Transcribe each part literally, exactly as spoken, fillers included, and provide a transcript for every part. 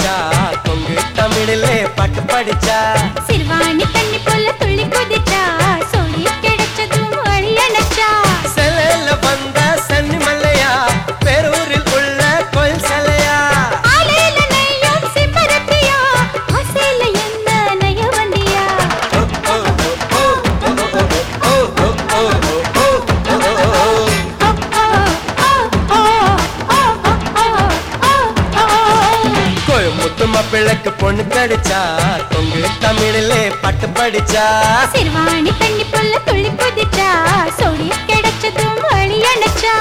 கடிச்சா கொங்கு தமிழிலே பாட்டு படிச்சா சிறுவாணி தண்ணி போல துள்ளி குதிச்சா சோடி கிடைச்சதும் வழி அணைச்சா செலையில வந்த சன்னி மல்லையா பேரூரில் உள்ள கோயில் சிலையா ஆலையில நெய்யும் சிம்பரத்தியா ஆசையில என்ன நெய்ய வண்டியா கோயமுத்து மாப்பிள்ளைக்கு பொண்ணு கடிச்சா கொங்கு தமிழிலே பாட்டு படிச்சா சிறுவாணி தண்ணி போல துள்ளி குதிச்சா சோடி கிடைச்சதும் வழி அணைச்சா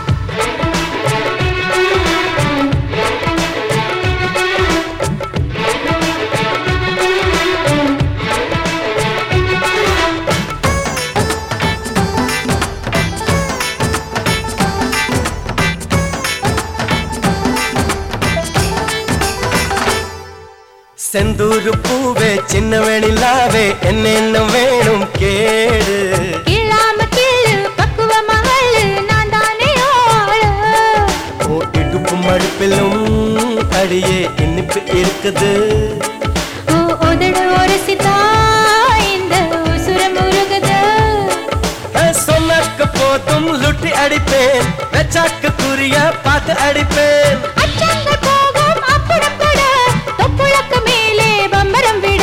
செந்தூரு பூவே சின்ன வேணிலாவே என்ன வேணும் கேடு இல்லாம கீழு பக்குவ மகளு நான் தானே ஆளு ஓ இடுப்பு மடுப்பிலும் அடியே இனிப்பு இருக்குது ஓ உதடு ஒரசிதா இந்த உசுர முருகுது சொன்னக்கு போதும் லுட்டி அடிப்பேன் வெச்சாக்கு குறிய பார்த்து அடிப்பேன் அச்சங்கள் போகும் அப்புறப்பட தொப்புளக்கு மேலே பம்பரம் விட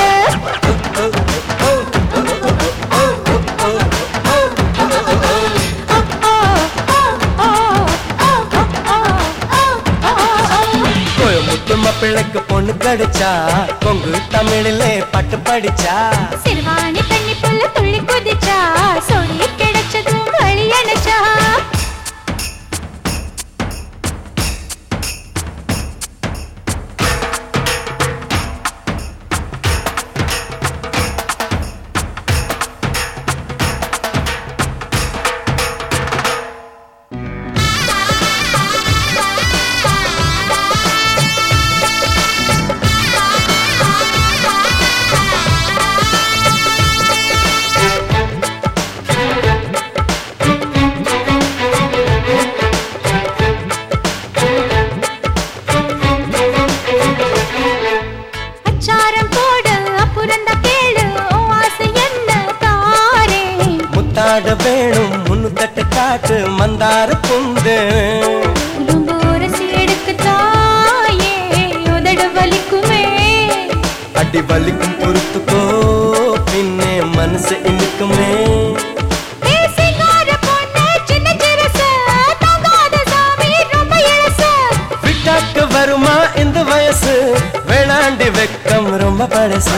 கோயமுத்து மாப்பிள்ளைக்கு பொண்ணு கடிச்சா கொங்கு தமிழிலே பாட்டு படிச்சா சிறுவாணி தண்ணி போல துள்ளி குதிச்சா சோடி கிடைச்சதும் வழி அணைச்சா அச்சாரம் போடு அப்புறம் தான் கேளு உன் ஆசை என்ன தாரே முத்தாட வேணும் முன்னு தட்டு காட்டு மந்தார புந்து ரொம்ப உரசி எடுக்கு தாயே உதடு வலிக்குமே அடி வலிக்கும் பொறுத்துக்கோ பின்னே மனசு இனிக்குமே ஏ சிங்கார பொண்ணு சின்ன சிறுசு தங்காத சாமி ரொம்ப இளசு விட்டாக்கு வருமா இந்த வயசு வேணாண்டி வெக்கம் ரொம்ப பழசு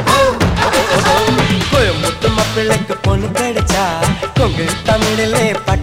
கோயமுத்து மாப்பிள்ளைக்கு பொண்ணு கடிச்சா கொங்கு தமிழிலே